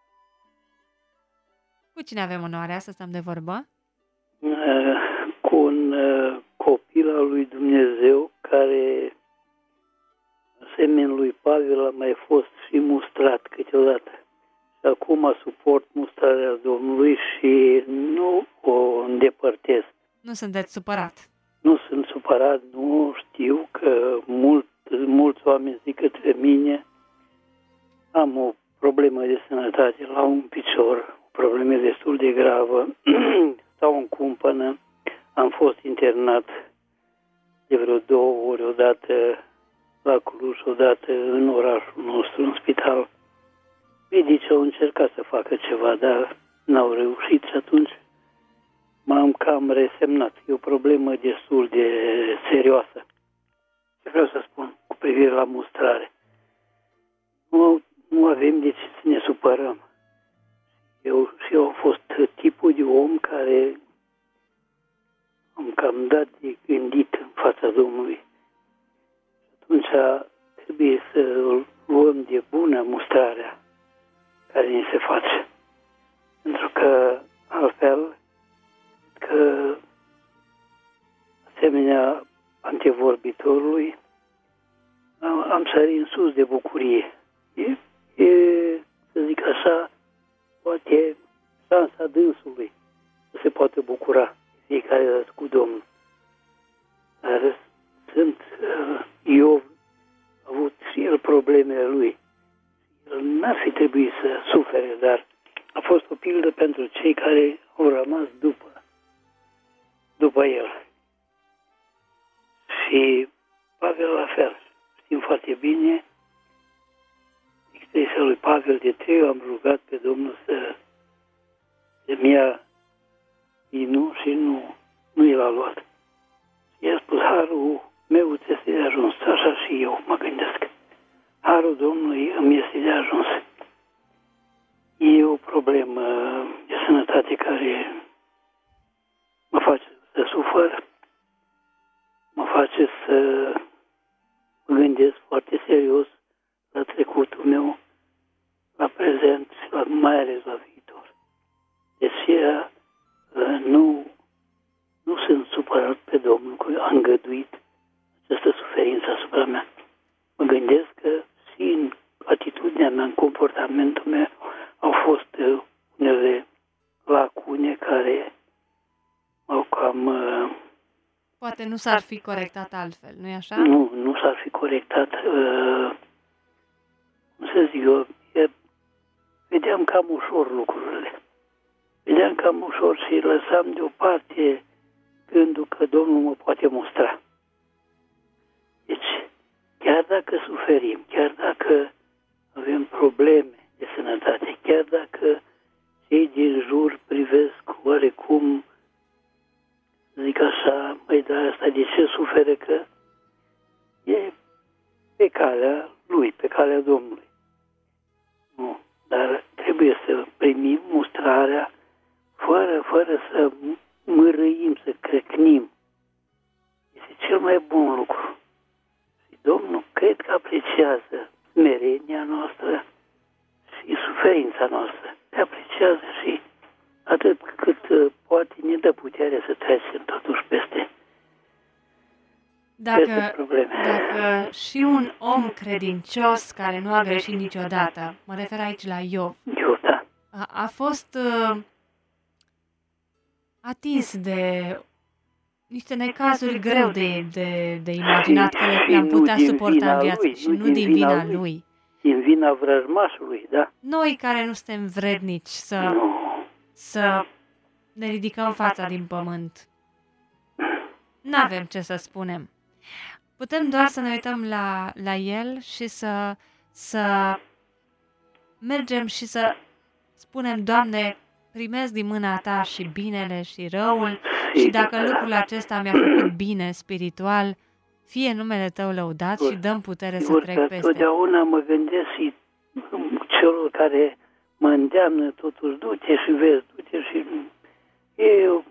Cu cine avem onoarea să stăm de vorbă? Cu un copil al lui Dumnezeu care, asemenea lui Pavel, a mai fost și mustrat câteodată. Și acum suport mustrarea Domnului și nu o îndepărtez. Nu sunteți supărat? Nu sunt supărat, nu știu că mult, mulți oameni zic către mine am o problemă de sănătate la un picior, probleme destul de gravă, stau în cumpănă, am fost internat de vreo două ori, odată la Cluj, odată în orașul nostru, în spital. Medicii au încercat să facă ceva, dar n-au reușit și atunci m-am cam resemnat. E o problemă destul de serioasă. Ce vreau să spun cu privire la mustrare? Nu, nu avem de ce să ne supărăm. Eu și eu am fost tipul de om care am cam dat de gândit în fața Domnului. Atunci trebuie să luăm de bună mustrarea care ni se face. Pentru că altfel, că asemenea antevorbitorului, am, am sărit în sus de bucurie. E, e, să zic așa, poate șansa dânsului să se poate bucura fiecare dată cu Domnul. Dar sunt, Iov a avut și el problemele lui. El n-ar fi trebuit să sufere, dar a fost o pildă pentru cei care au rămas după, după el. Și Pavel la fel. Știm foarte bine, expresia lui Pavel de trei am rugat pe Domnul să să-mi ia inul și nu, nu i l-a luat. Și i-a spus, harul meu ți este de ajuns, așa și eu mă gândesc. Harul Domnului îmi este de ajuns. problemă de sănătate care mă face să sufăr, mă face să mă gândesc foarte serios la trecutul meu, la prezent și la, mai ales la viitor. De aceea nu, nu sunt supărat pe Domnul că a îngăduit această suferință asupra mea. Mă gândesc că și în atitudinea mea, în comportamentul meu, au fost unele lacune care au cam... Poate nu s-ar fi corectat altfel, nu-i așa? Nu, nu s-ar fi corectat. Uh, cum să zic eu, e, vedeam cam ușor lucrurile. Vedeam cam ușor și lăsam deoparte gândul că Domnul mă poate mustra. Deci, chiar dacă suferim, chiar dacă avem probleme de sănătate, chiar dacă cei din jur privesc oarecum, zic așa, măi, dar asta de ce suferă? Că e pe calea lui, pe calea Domnului. Nu, dar trebuie să primim mustrarea fără, fără să mărâim, să crecnim. Este cel mai bun lucru. Și Domnul cred că apreciază smerenia noastră și suferința noastră. Le apreciază și atât cât poate ne dă putere să trecem totuși peste, dacă, peste probleme. Dacă și un om credincios care nu a greșit niciodată, mă refer aici la Iov, Iov, da. a, a fost uh, atins de niște necazuri greu de, de, de imaginat că le-am putea suporta în viață lui, și nu din vina lui. lui. Din vina vrăjmașului, da. Noi care nu suntem vrednici să... Nu. să ne ridicăm fața din pământ. N-avem ce să spunem. Putem doar să ne uităm la, la el și să, să mergem și să spunem, Doamne, primesc din mâna Ta și binele și răul și dacă lucrul acesta mi-a făcut bine spiritual, fie numele Tău lăudat și dăm putere să trec peste. Totdeauna mă gândesc și celor care mă îndeamnă totuși, du-te și vezi, du-te și... E o,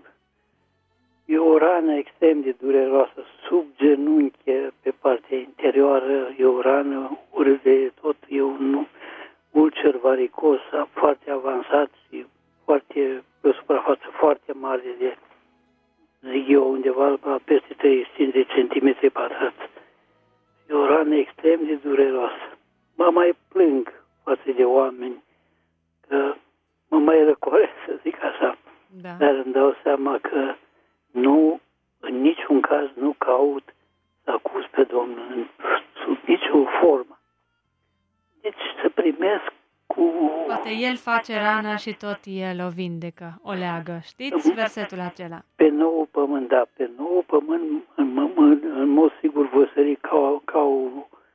e o rană extrem de dureroasă, sub genunchi, pe partea interioară, e o rană urât de tot, e un ulcer varicos foarte avansat și foarte, pe o suprafață foarte mare de, zic eu, undeva la peste treizeci și cinci de centimetri pătrați. E o rană extrem de dureroasă. Mă mai plâng față de oameni, că mă mai răcoresc, să zic așa, da. Dar îmi dau seama că nu, în niciun caz, nu caut să acuz pe Domnul, în, sub nicio formă. Deci să primesc cu... Poate El face rana și tot El o vindecă, o leagă. Știți versetul acela? Pe nou pământ, da, pe nou pământ, în, în, în mod sigur vă sări ca, ca, o,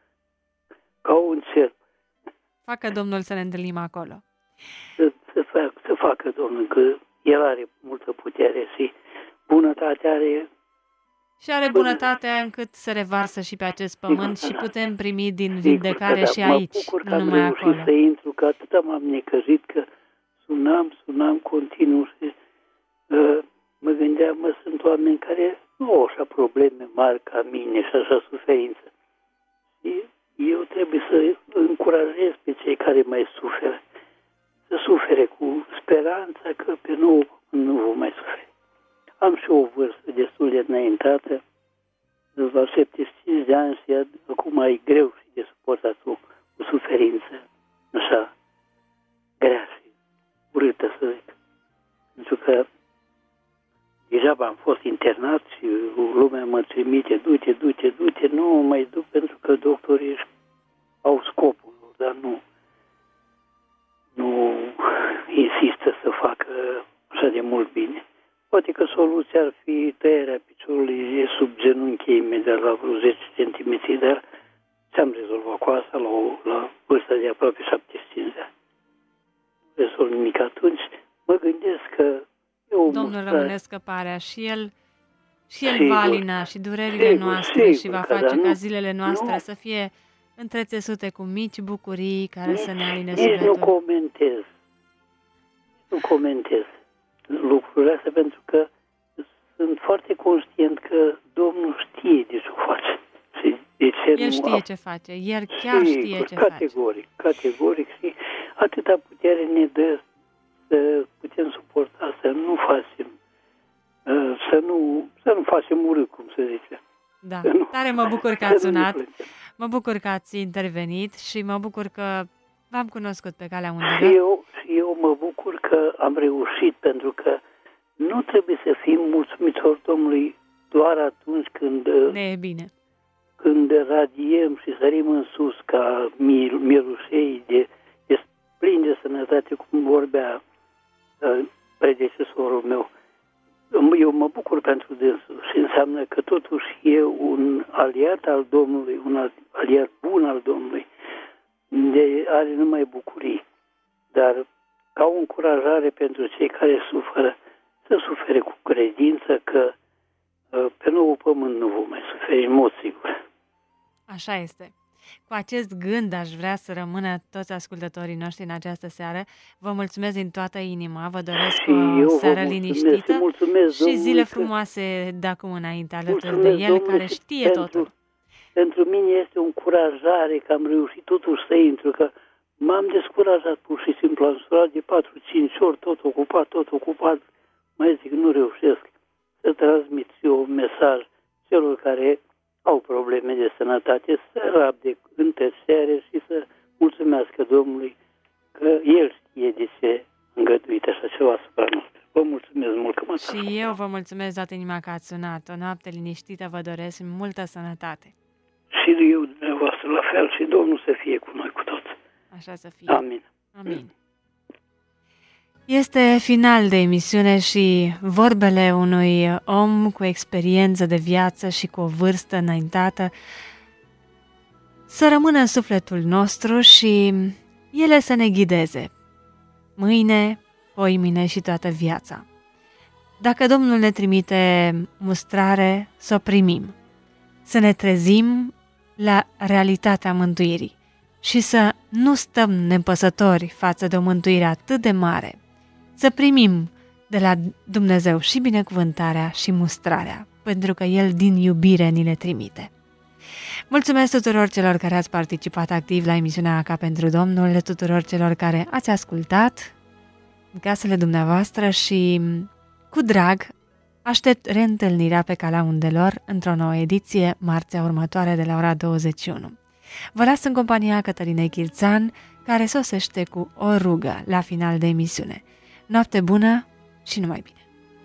ca un cer. Facă Domnul să ne întâlnim acolo. Să, să, fac, să facă Domnul, că El are multă putere și bunătatea are... Și are bunătatea încât se revarsă și pe acest pământ și putem primi din vindecare Sigur, și da, aici, mă bucur nu numai că am acolo. reușit să intru, că atâta m-am necăjit, că sunam, sunam continuu și uh, mă gândeam, mă, sunt oameni care nu au așa probleme mari ca mine și așa suferință. Și eu trebuie să încurajez pe cei care mai suferă, să sufere cu speranța că pe nou nu vom mai suferi. Am și o vârstă destul de înaintată, la șaptezeci și cinci de ani și acum e greu și de suportat o, o suferință așa grea și urâtă, să zic. Pentru că deja am fost internat și lumea mă trimite, du-te, du-te, du-te, nu mă mai duc pentru că doctorii au scopul, dar nu, nu insistă să facă așa de mult bine. Poate că soluția ar fi tăierea piciorului sub genunchi imediat la vreo zece centimetri, dar ți-am rezolvat cu asta la, o, la vârsta de aproape șaptezeci și cinci de ani. Nu rezolv nimic atunci. Mă gândesc că eu... Domnul rămâne scăparea și El, și el va alina și durerile sigur, noastre sigur, și va face ca zilele noastre nu, să fie întrețesute cu mici bucurii care nici, să ne aline nici sufletul. Nu comentez. să comentez lucrurile astea, pentru că sunt foarte conștient că Domnul știe de ce o face. Și de ce El nu știe a... ce face, El chiar Sigur, știe ce categoric, face. Categoric, și atâta putere ne dă să putem suporta, să nu facem, să nu, să nu facem urât, cum se zice. Da, nu, tare mă bucur că ați sunat, mă bucur că ați intervenit și mă bucur că v-am cunoscut pe calea undelor. Și eu, și eu mă bucur că am reușit, pentru că nu trebuie să fim mulțumitori Domnului doar atunci când ne e bine. Când radiem și sărim în sus ca mir, mirușei de, de plin de sănătate, cum vorbea uh, predecesorul meu. Eu mă bucur pentru dânsul și înseamnă că totuși e un aliat al Domnului, un aliat bun al Domnului, de are numai bucurii. Dar ca o încurajare pentru cei care suferă, să sufere cu credință că uh, pe nou pământ nu vom mai suferi, în mod sigur. Așa este. Cu acest gând aș vrea să rămână toți ascultătorii noștri în această seară. Vă mulțumesc din toată inima, vă doresc și o seară mulțumesc, liniștită mulțumesc, și zile frumoase de acum înainte alături de El, care știe pentru, totul. Pentru mine este o încurajare că am reușit totuși să intru, că m-am descurajat pur și simplu, am sunat de patru cinci ori, tot ocupat, tot ocupat, mai zic, nu reușesc să transmit eu un mesaj celor care au probleme de sănătate, să rabde în tăcere și să mulțumească Domnului că El știe de ce îngăduit așa ceva asupra noastră. Vă mulțumesc mult că m-ați Și eu vă mulțumesc toată inima că ați sunat. O noapte liniștită vă doresc, multă sănătate. Și eu dumneavoastră la fel și Domnul să fie cu noi cu toți. Așa să fie. Amin. Amin. Este final de emisiune și vorbele unui om cu experiență de viață și cu o vârstă înaintată să rămână în sufletul nostru și ele să ne ghideze mâine, poimine și toată viața. Dacă Domnul ne trimite mustrare, să o primim, să ne trezim la realitatea mântuirii și să nu stăm nepăsători față de o mântuire atât de mare, să primim de la Dumnezeu și binecuvântarea și mustrarea, pentru că El din iubire ni le trimite. Mulțumesc tuturor celor care ați participat activ la emisiunea Ca pentru Domnul, tuturor celor care ați ascultat în casele dumneavoastră și cu drag aștept reîntâlnirea pe calea undelor într-o nouă ediție marțea următoare de la ora douăzeci și unu. Vă las în compania Cătălinei Chilțan, care sosește cu o rugă la final de emisiune. Noapte bună și numai bine!